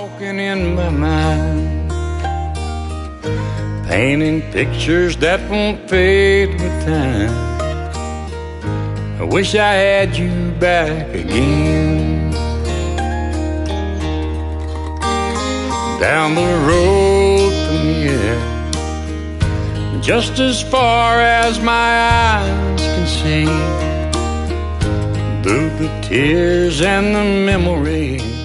walking in my mind, painting pictures that won't fade with time. I wish I had you back again. Down the road from here, just as far as my eyes can see, through the tears and the memories,